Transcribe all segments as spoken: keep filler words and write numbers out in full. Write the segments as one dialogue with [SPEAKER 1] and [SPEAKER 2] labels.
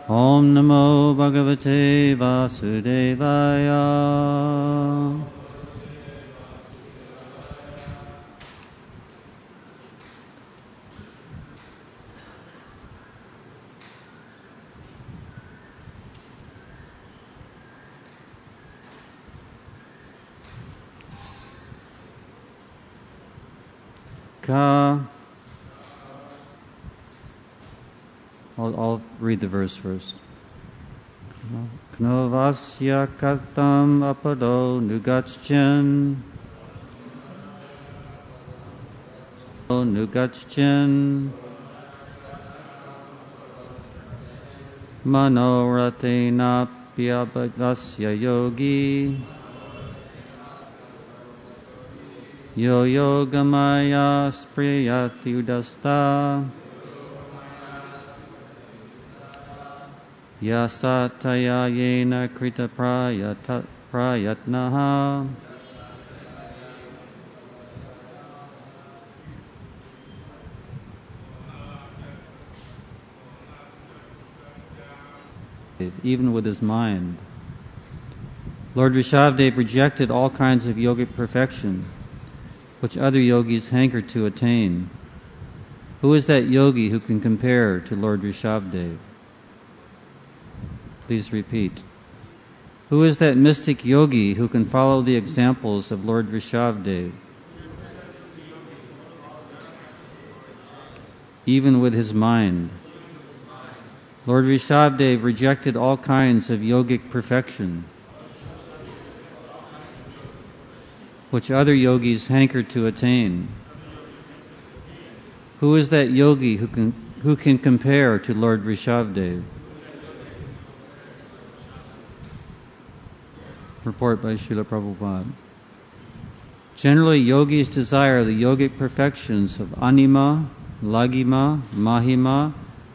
[SPEAKER 1] Om Namo Bhagavate Vasudevaya. Ka. I'll, I'll read the verse first. Knovasya katam apado nugachchen nugachchen manoratena pyabhasya yogi yo yogamaya spriyati udasta yasataya yena krita prayata, prayatnaha even with his mind. Lord Rishabdev rejected all kinds of yogic perfection which other yogis hanker to attain. Who is that yogi who can compare to Lord Rishabdev? Please repeat. Who is that mystic yogi who can follow the examples of Lord Rishabdev? Even with his mind. Lord Rishabdev rejected all kinds of yogic perfection which other yogis hanker to attain. Who is that yogi who can, who can compare to Lord Rishabdev? Report by Srila Prabhupada. Generally, yogis desire the yogic perfections of anima, lagima, mahima,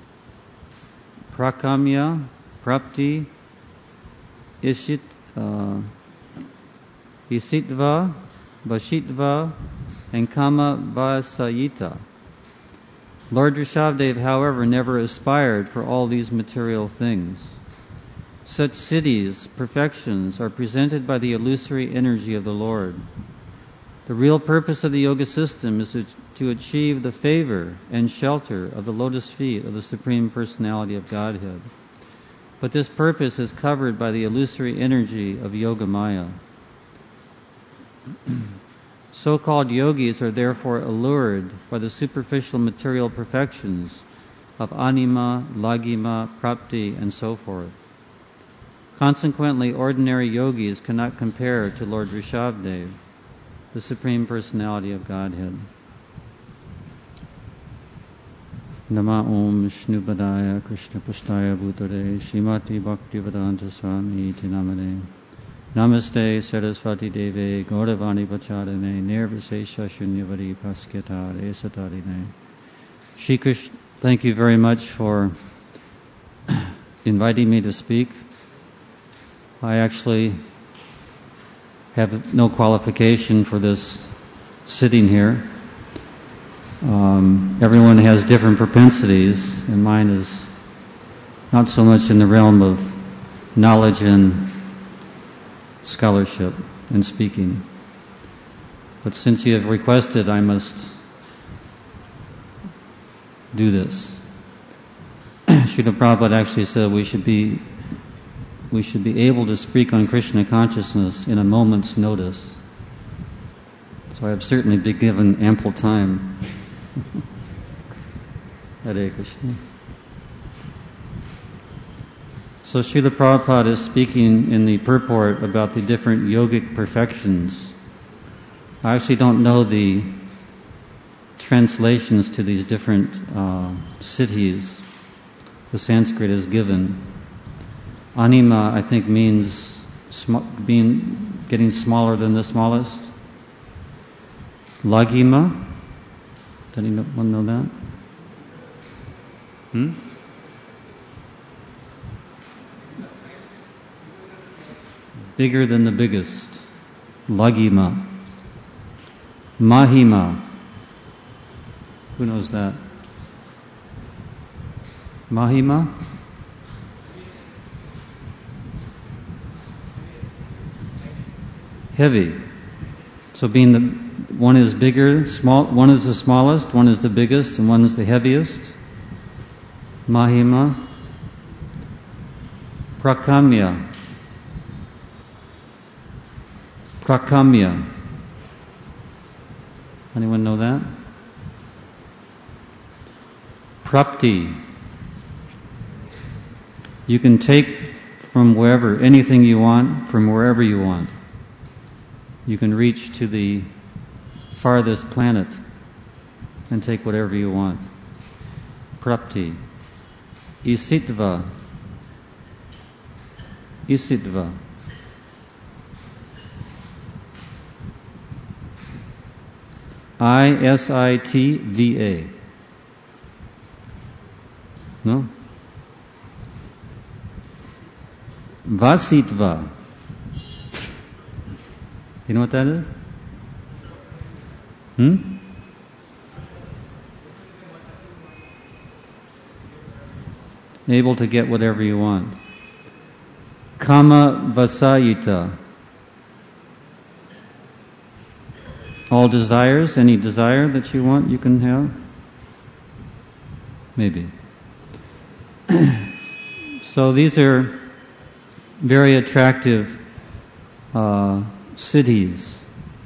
[SPEAKER 1] prakamya, prapti, ishit, uh, isitva, vashitva, and kama vasayita. Lord Rishabdev, however, never aspired for all these material things. Such siddhis, perfections, are presented by the illusory energy of the Lord. The real purpose of the yoga system is to, to achieve the favor and shelter of the lotus feet of the Supreme Personality of Godhead. But this purpose is covered by the illusory energy of Yoga Maya. So-called yogis are therefore allured by the superficial material perfections of anima, lagima, prapti, and so forth. Consequently, ordinary yogis cannot compare to Lord Rishabdev, the Supreme Personality of Godhead. Nama Om Vishnu Padaya Krishna Pastaya Bhutare Srimati Bhaktivedanta Swami Iti Namane Namaste Saraswati Deve Gauravani Pacharane Nirvisesha Shunyavadi Pasketa Esatarine. Shri Krishna, thank you very much for inviting me to speak. I actually have no qualification for this sitting here. Um, everyone has different propensities, and mine is not so much in the realm of knowledge and scholarship and speaking. But since you have requested, I must do this. Srila Prabhupada actually said we should be we should be able to speak on Krishna consciousness in a moment's notice. So I have certainly been given ample time. Hare Krishna. So Srila Prabhupada is speaking in the purport about the different yogic perfections. I actually don't know the translations to these different uh, siddhis. The Sanskrit is given. Anima, I think, means sm- being getting smaller than the smallest. Lagima, does anyone know that? Hmm? Bigger than the biggest. Lagima. Mahima. Who knows that? Mahima? heavy. So being the one is bigger, small, one is the smallest, one is the biggest, and one is the heaviest. Mahima. Prakamya. Prakamya. Anyone know that? Prapti. You can take from wherever, anything you want, from wherever you want. You can reach to the farthest planet and take whatever you want. Prapti. Isitva. Isitva. I S I T V A. No? Vasitva. You know what that is? Hmm? Able to get whatever you want. Kama vasayita. All desires, any desire that you want, you can have? Maybe. So these are very attractive uh, cities.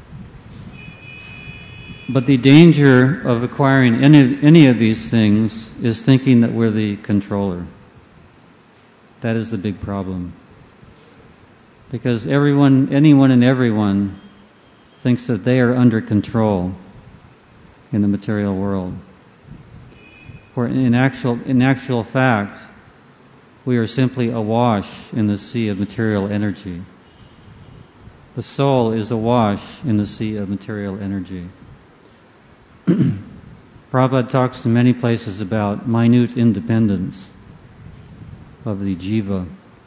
[SPEAKER 1] But the danger of acquiring any, any of these things is thinking that we're the controller. That is the big problem. Because everyone, anyone and everyone thinks that they are under control in the material world. Where in actual, in actual fact, we are simply awash in the sea of material energy. The soul is awash in the sea of material energy. Prabhupada talks in many places about minute independence of the jiva.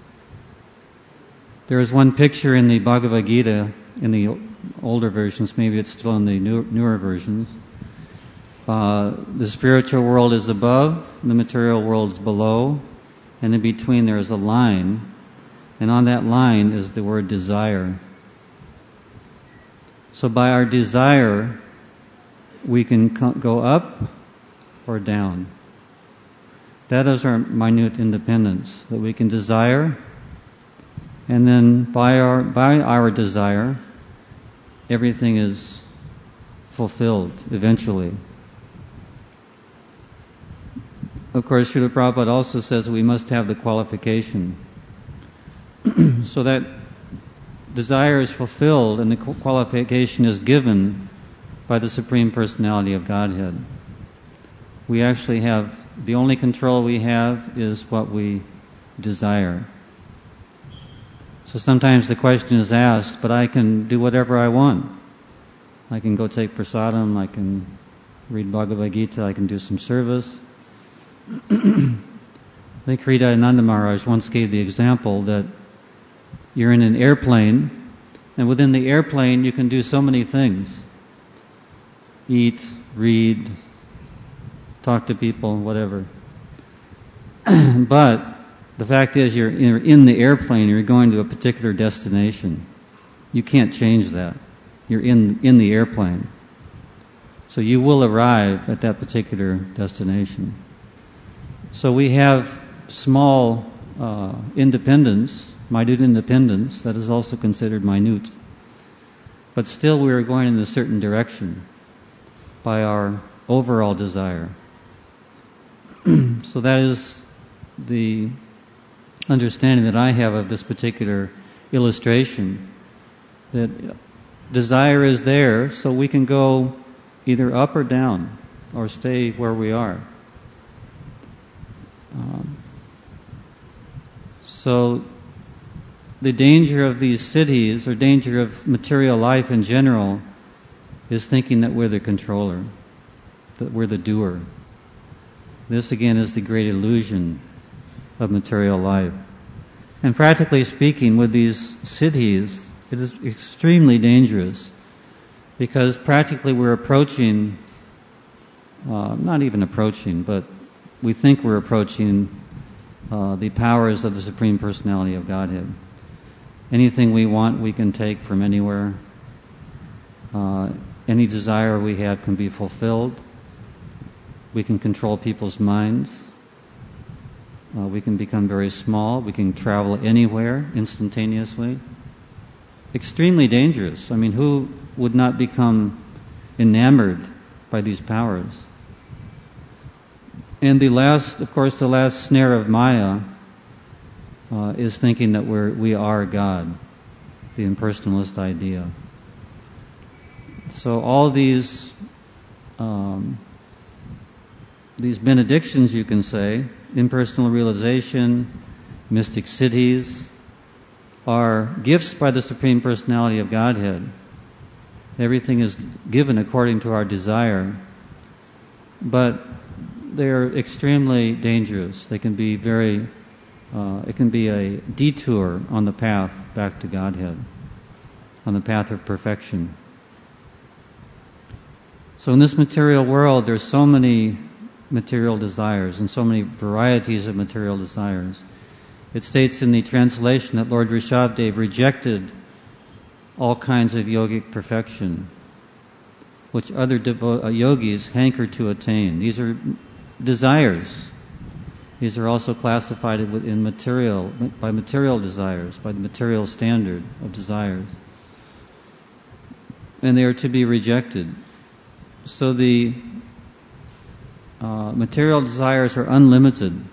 [SPEAKER 1] There is one picture in the Bhagavad Gita, in the older versions, maybe it's still in the new, newer versions. Uh, the spiritual world is above, the material world is below, and in between there is a line, and on that line is the word desire. So by our desire, we can go up or down. That is our minute independence, that we can desire, and then by our by our desire, everything is fulfilled eventually. Of course, Srila Prabhupada also says we must have the qualification. So that desire is fulfilled and the qualification is given by the Supreme Personality of Godhead. We actually have, the only control we have is what we desire. So sometimes the question is asked, but I can do whatever I want. I can go take prasadam, I can read Bhagavad Gita, I can do some service. I think Hridayananda Maharaj once gave the example that you're in an airplane, and within the airplane you can do so many things. Eat, read, talk to people, whatever. But the fact is you're in the airplane, you're going to a particular destination. You can't change that. You're in, in the airplane. So you will arrive at that particular destination. So we have small uh, independence, minute independence, that is also considered minute. But still we are going in a certain direction by our overall desire. So that is the understanding that I have of this particular illustration, that desire is there, so we can go either up or down, or stay where we are. Um, so the danger of these cities, or danger of material life in general, is thinking that we're the controller, that we're the doer. This again is the great illusion of material life. And practically speaking, with these cities, it is extremely dangerous, because practically we're approaching, uh, not even approaching, but we think we're approaching uh, the powers of the Supreme Personality of Godhead. anything we want we can take from anywhere. Uh, any desire we have can be fulfilled. We can control people's minds. Uh, we can become very small. We can travel anywhere instantaneously. Extremely dangerous. I mean, who would not become enamored by these powers? And the last, of course, the last snare of Maya uh, is thinking that we're, we are God, the impersonalist idea. So all these um, these benedictions, you can say, impersonal realization, mystic cities, are gifts by the Supreme Personality of Godhead. Everything is given according to our desire, but they are extremely dangerous. They can be very, uh, it can be a detour on the path back to Godhead, on the path of perfection. So in this material world, there's so many material desires and so many varieties of material desires. It states in the translation that Lord Rishabhdev rejected all kinds of yogic perfection, which other devo- uh, yogis hanker to attain. These are desires. These are also classified within material, by material desires, by the material standard of desires. And they are to be rejected. So the uh, material desires are unlimited.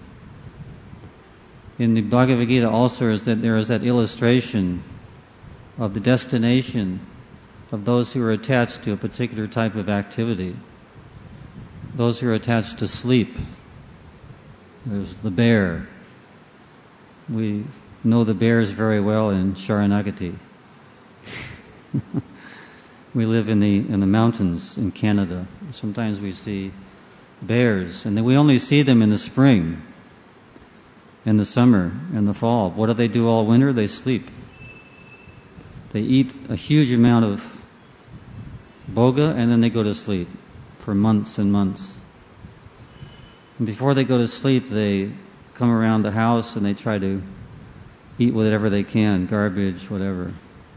[SPEAKER 1] In the Bhagavad Gita also is that there is that illustration of the destination of those who are attached to a particular type of activity. Those who are attached to sleep. There's the bear. We know the bears very well in Sharanagati. We live in the in the mountains in Canada. Sometimes we see bears, and then we only see them in the spring, in the summer, in the fall. What do they do all winter? They sleep. They eat a huge amount of boga, and then they go to sleep for months and months. And before they go to sleep, they come around the house and they try to eat whatever they can, garbage, whatever.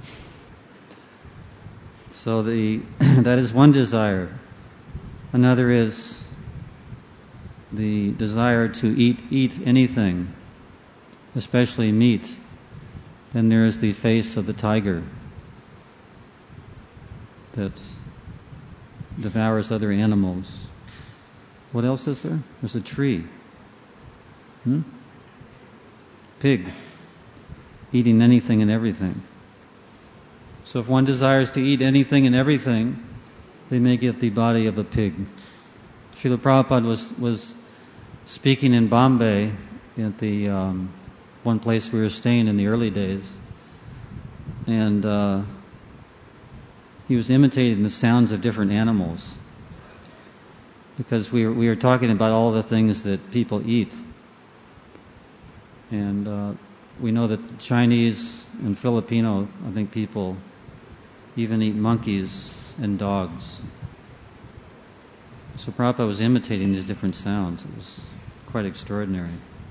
[SPEAKER 1] So the that is one desire. Another is the desire to eat eat anything, especially meat. Then there is the face of the tiger that devours other animals. What else is there? There's a tree. Hmm? Pig. Eating anything and everything. So if one desires to eat anything and everything, they may get the body of a pig. Srila Prabhupada was, was speaking in Bombay at the um, one place we were staying in the early days, and uh, he was imitating the sounds of different animals, because we were, we were talking about all the things that people eat. And uh, we know that the Chinese and Filipino, I think people even eat monkeys and dogs. So Prabhupada was imitating these different sounds. It was quite extraordinary.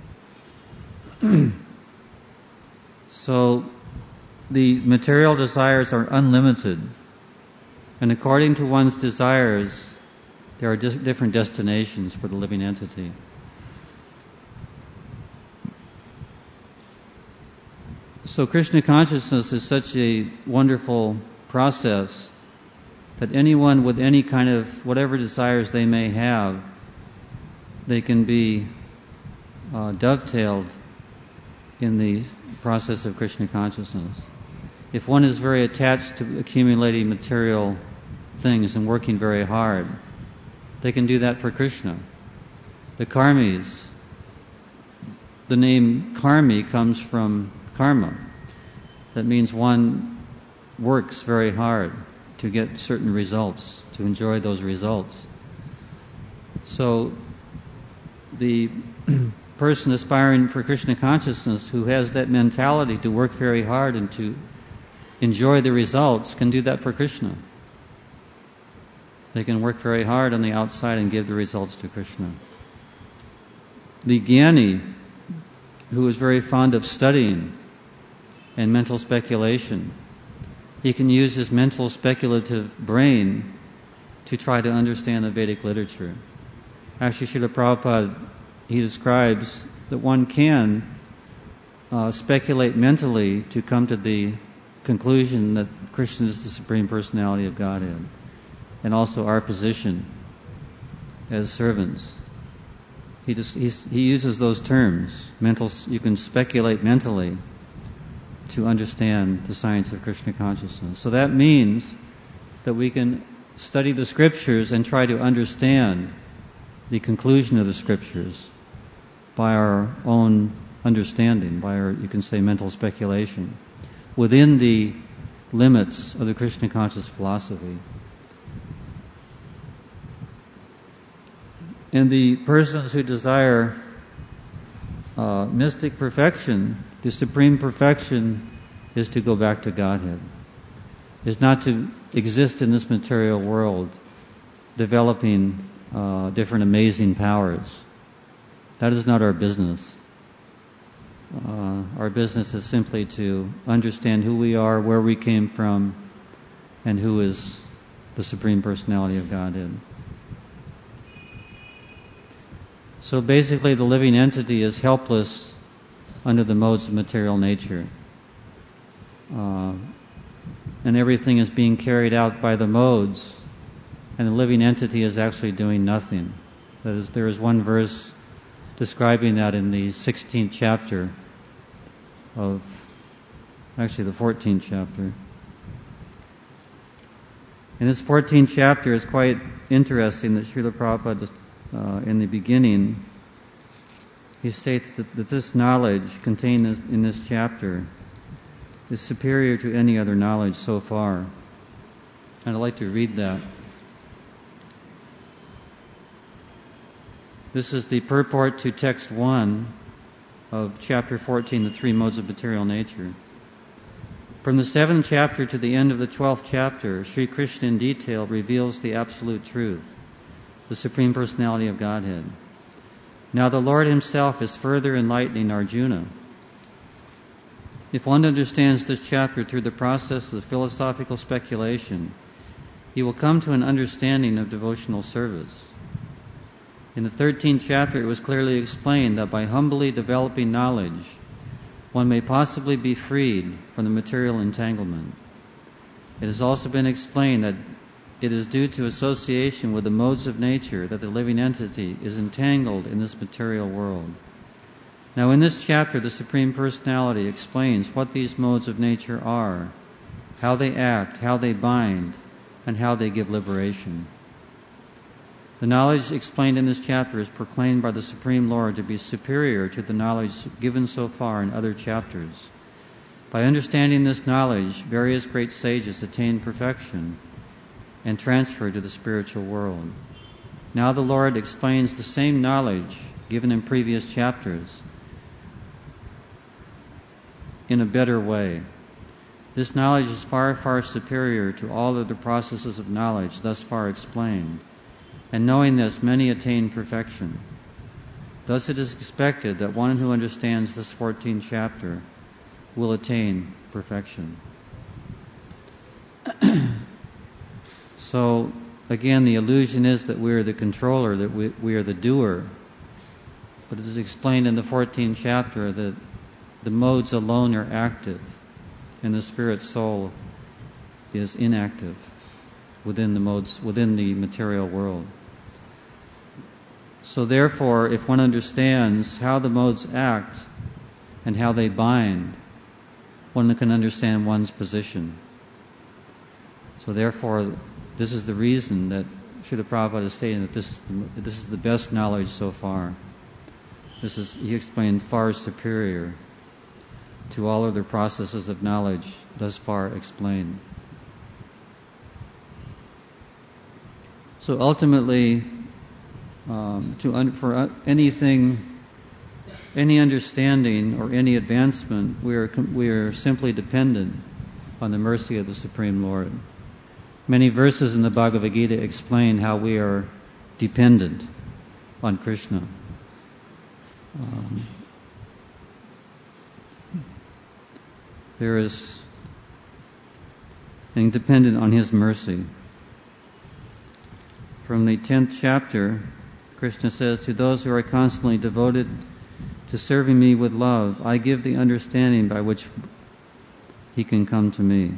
[SPEAKER 1] So the material desires are unlimited. And according to one's desires, there are dis- different destinations for the living entity. So Krishna consciousness is such a wonderful process that anyone with any kind of, whatever desires they may have, they can be uh, dovetailed in the process of Krishna consciousness. If one is very attached to accumulating material things and working very hard, they can do that for Krishna. The karmis, the name karmi comes from karma. That means one works very hard to get certain results, to enjoy those results. So the person aspiring for Krishna consciousness who has that mentality to work very hard and to enjoy the results can do that for Krishna. They can work very hard on the outside and give the results to Krishna. The jnani, who is very fond of studying, and mental speculation. He can use his mental speculative brain to try to understand the Vedic literature. Actually, Srila Prabhupada, he describes that one can uh, speculate mentally to come to the conclusion that Krishna is the Supreme Personality of Godhead, and also our position as servants. He just he's, he uses those terms. Mental, you can speculate mentally to understand the science of Krishna consciousness. So that means that we can study the scriptures and try to understand the conclusion of the scriptures by our own understanding, by our, you can say, mental speculation, within the limits of the Krishna conscious philosophy. And the persons who desire uh, mystic perfection, the supreme perfection, is to go back to Godhead. Is not to exist in this material world, developing uh, different amazing powers. That is not our business. Uh, our business is simply to understand who we are, where we came from, and who is the Supreme Personality of Godhead. So basically, the living entity is helpless under the modes of material nature. Uh, and everything is being carried out by the modes, and the living entity is actually doing nothing. That is, there is one verse describing that in the sixteenth chapter of, actually the fourteenth chapter. And this fourteenth chapter is quite interesting that Srila Prabhupada, uh, in the beginning, he states that, that this knowledge contained in this chapter is superior to any other knowledge so far. And I'd like to read that. This is the purport to text one of chapter fourteen, the three modes of material nature. From the seventh chapter to the end of the twelfth chapter, Sri Krishna in detail reveals the absolute truth, the Supreme Personality of Godhead. Now the Lord Himself is further enlightening Arjuna. If one understands this chapter through the process of philosophical speculation, he will come to an understanding of devotional service. In the thirteenth chapter, it was clearly explained that by humbly developing knowledge, one may possibly be freed from the material entanglement. It has also been explained that it is due to association with the modes of nature that the living entity is entangled in this material world. Now, in this chapter, the Supreme Personality explains what these modes of nature are, how they act, how they bind, and how they give liberation. The knowledge explained in this chapter is proclaimed by the Supreme Lord to be superior to the knowledge given so far in other chapters. By understanding this knowledge, various great sages attain perfection and transfer to the spiritual world. Now the Lord explains the same knowledge given in previous chapters in a better way. This knowledge is far, far superior to all of the processes of knowledge thus far explained, and knowing this, many attain perfection. Thus it is expected that one who understands this fourteenth chapter will attain perfection. So, again, the illusion is that we are the controller, that we, we are the doer. But it is explained in the fourteenth chapter that the modes alone are active, and the spirit soul is inactive within the modes, within the material world. So therefore, if one understands how the modes act and how they bind, one can understand one's position. So therefore, this is the reason that Srila Prabhupada is saying that this is the, this is the best knowledge so far. This is, he explained, far superior to all other processes of knowledge thus far explained. So ultimately, um, to un- for uh, anything, any understanding or any advancement, we are com- we are simply dependent on the mercy of the Supreme Lord. Many verses in the Bhagavad Gita explain how we are dependent on Krishna. Um, there is, and dependent on His mercy. From the tenth chapter, Krishna says, "To those who are constantly devoted to serving me with love, I give the understanding by which he can come to me."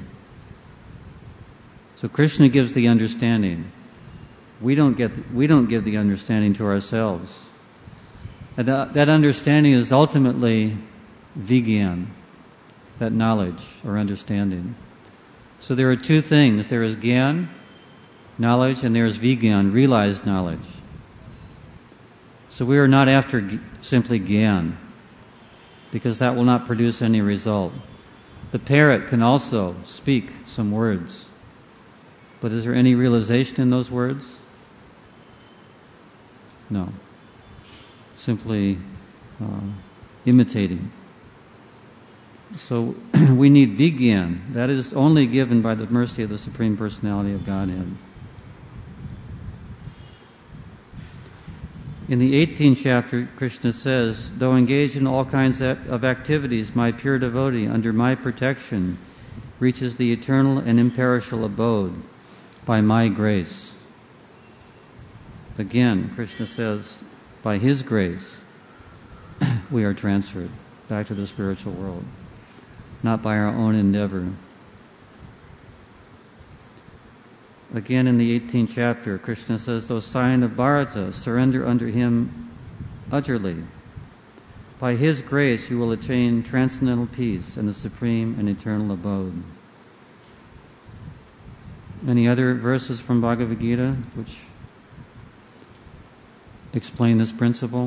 [SPEAKER 1] So Krishna gives the understanding. We don't get. We don't give the understanding to ourselves. And that, that understanding is ultimately vigyan, that knowledge or understanding. So there are two things. There is gyan, knowledge, and there is vigyan, realized knowledge. So we are not after g- simply gyan, because that will not produce any result. The parrot can also speak some words, but is there any realization in those words? No. Simply uh, imitating. So we need vigyan. That is only given by the mercy of the Supreme Personality of Godhead. In the eighteenth chapter, Krishna says, "Though engaged in all kinds of activities, my pure devotee, under my protection, reaches the eternal and imperishable abode by my grace." Again, Krishna says, by His grace, we are transferred back to the spiritual world, not by our own endeavor. Again, in the eighteenth chapter, Krishna says, "Those sign of Bharata, surrender under Him utterly. By His grace you will attain transcendental peace and the supreme and eternal abode." Any other verses from Bhagavad Gita which explain this principle?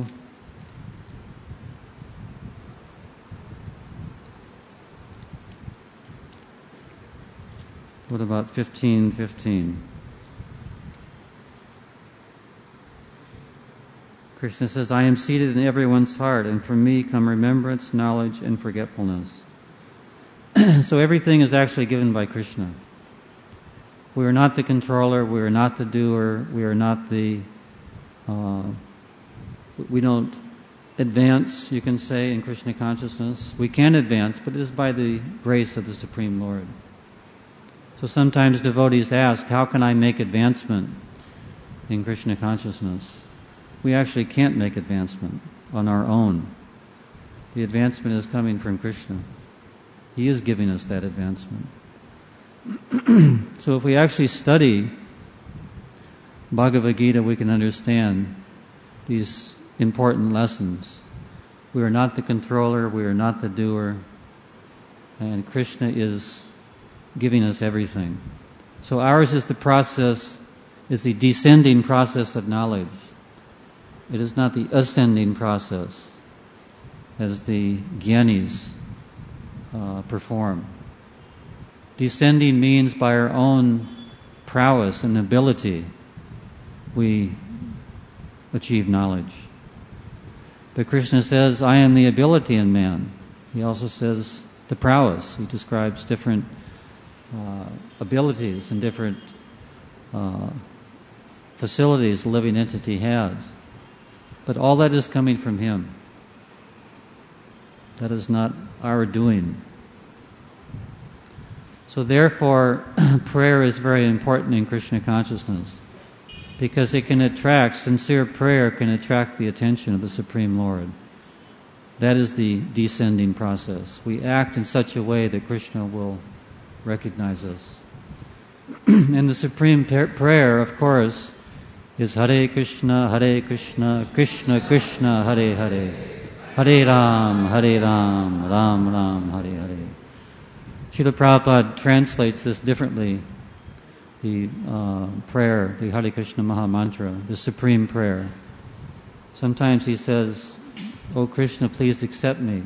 [SPEAKER 1] What about fifteen fifteen? Krishna says, "I am seated in everyone's heart, and from me come remembrance, knowledge, and forgetfulness." So everything is actually given by Krishna. We are not the controller, we are not the doer, we are not the... Uh, we don't advance, you can say, in Krishna consciousness. We can advance, but it is by the grace of the Supreme Lord. So sometimes devotees ask, how can I make advancement in Krishna consciousness? We actually can't make advancement on our own. The advancement is coming from Krishna. He is giving us that advancement. So if we actually study Bhagavad Gita, we can understand these important lessons. We are not the controller, we are not the doer, and Krishna is giving us everything. So ours is the process, is the descending process of knowledge. It is not the ascending process as the Gyanis uh, perform. Descending means by our own prowess and ability we achieve knowledge. But Krishna says, I am the ability in man. He also says the prowess. He describes different uh, abilities and different uh, facilities a living entity has. But all that is coming from Him. That is not our doing. So therefore, prayer is very important in Krishna consciousness, because it can attract, sincere prayer can attract the attention of the Supreme Lord. That is the descending process. We act in such a way that Krishna will recognize us. And the supreme prayer, of course, is Hare Krishna, Hare Krishna, Krishna Krishna, Hare Hare, Hare Ram, Hare Ram, Ram Ram, Hare Hare. Srila Prabhupada translates this differently. The uh, prayer, the Hare Krishna Maha Mantra, the supreme prayer. Sometimes he says, "O Krishna, please accept me."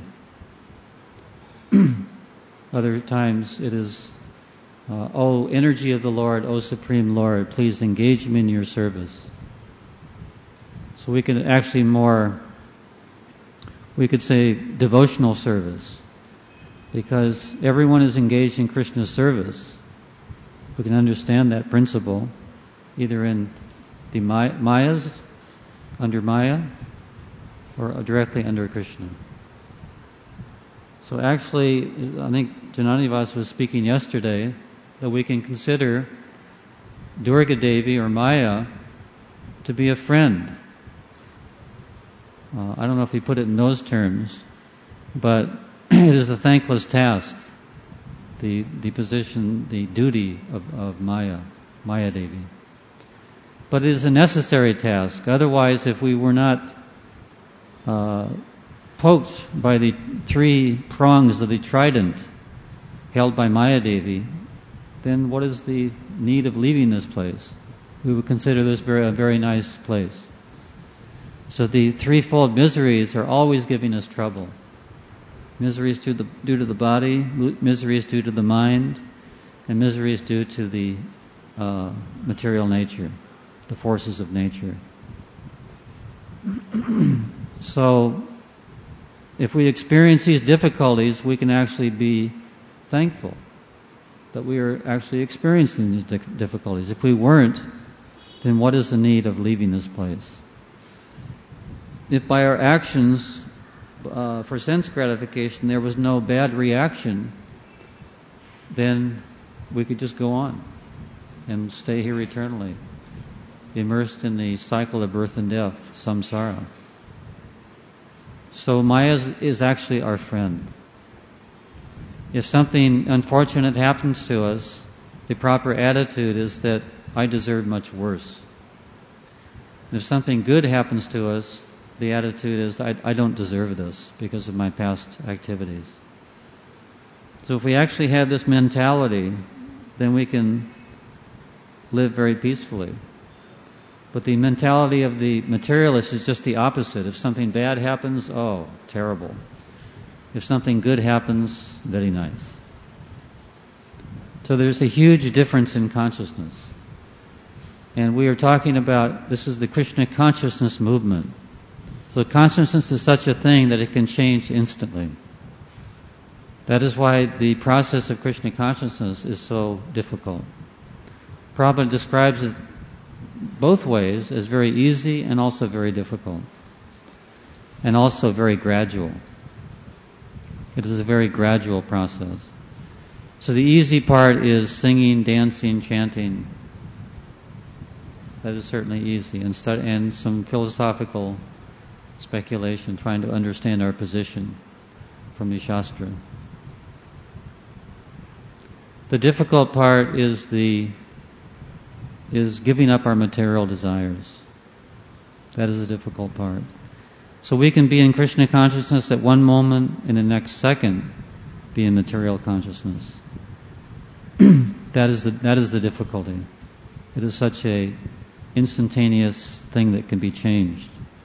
[SPEAKER 1] Other times it is, uh, "O energy of the Lord, O Supreme Lord, please engage me in your service." So we can actually more, we could say devotional service, because everyone is engaged in Krishna's service. We can understand that principle either in the Mayas, under Maya, or directly under Krishna. So actually, I think Jananivas was speaking yesterday that we can consider Durga Devi or Maya to be a friend. Uh, I don't know if he put it in those terms, but it is a thankless task, the the position, the duty of, of Maya, Maya Devi. But it is a necessary task. Otherwise, if we were not uh, poked by the three prongs of the trident held by Maya Devi, then what is the need of leaving this place? We would consider this very, a very nice place. So the threefold miseries are always giving us trouble. Miseries due to the, due to the body, miseries due to the mind, and miseries due to the uh, material nature, the forces of nature. So, if we experience these difficulties, we can actually be thankful that we are actually experiencing these difficulties. If we weren't, then what is the need of leaving this place? If by our actions uh, for sense gratification there was no bad reaction, then we could just go on and stay here eternally, immersed in the cycle of birth and death, samsara. So Maya is, is actually our friend. If something unfortunate happens to us, the proper attitude is that I deserve much worse. And if something good happens to us, the attitude is I, I don't deserve this because of my past activities. So if we actually have this mentality, then we can live very peacefully. But the mentality of the materialist is just the opposite. If something bad happens, oh, terrible. If something good happens, very nice. So there's a huge difference in consciousness. And we are talking about, this is the Krishna consciousness movement. So consciousness is such a thing that it can change instantly. That is why the process of Krishna consciousness is so difficult. Prabhupada describes it both ways as very easy and also very difficult. And also very gradual. It is a very gradual process. So the easy part is singing, dancing, chanting. That is certainly easy. And, stu- and some philosophical speculation, trying to understand our position from the Shastra. The difficult part is the is giving up our material desires. That is the difficult part. So we can be in Krishna consciousness at one moment, in the next second be in material consciousness. that is the that is the difficulty. It is such a instantaneous thing that can be changed.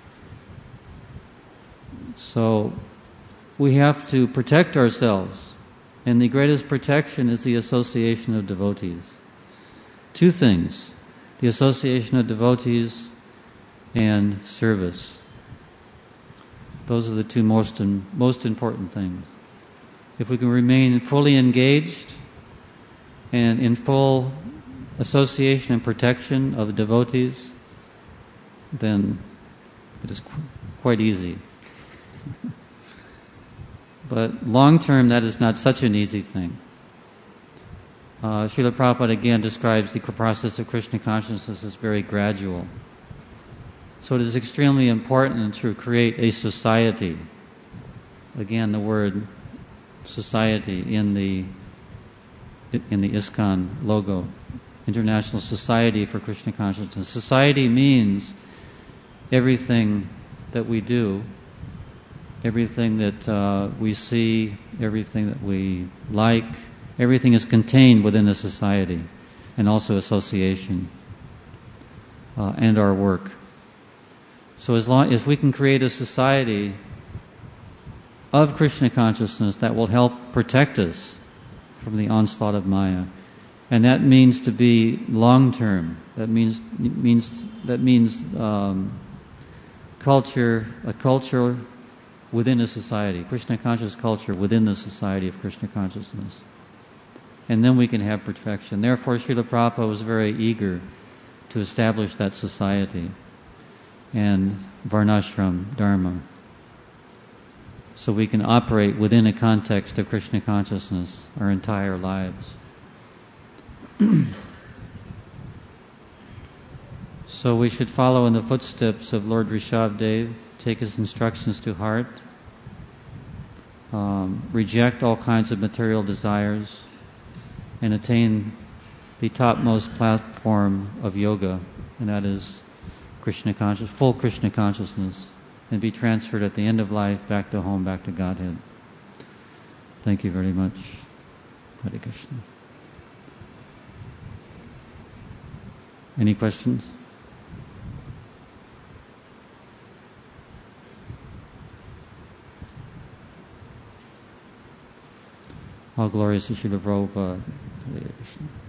[SPEAKER 1] So we have to protect ourselves, and the greatest protection is the association of devotees. Two things: the association of devotees and service. Those are the two most most important things. If we can remain fully engaged and in full association and protection of the devotees, then it is qu- quite easy. But long term, that is not such an easy thing. Uh, Srila Prabhupada again describes the process of Krishna consciousness as very gradual. So it is extremely important to create a society. Again, the word society in the in the ISKCON logo, International Society for Krishna Consciousness. Society means everything that we do, everything that uh, we see, everything that we like, everything is contained within a society, and also association uh, and our work. So as long as we can create a society of Krishna consciousness that will help protect us from the onslaught of Maya, and that means to be long term. That means means that means um, culture, a culture within a society, Krishna conscious culture within the society of Krishna consciousness, and then we can have perfection. Therefore, Srila Prabhupada was very eager to establish that society and Varnashram Dharma. so we can operate within a context of Krishna consciousness our entire lives. So we should follow in the footsteps of Lord Rishabhdev, take his instructions to heart, um, reject all kinds of material desires, and attain the topmost platform of yoga, and that is Krishna conscious, full Krishna consciousness, and be transferred at the end of life back to home, back to Godhead. Thank you very much. Hare Krishna. Any questions? All glories to Srila Prabhupada. Hare Krishna.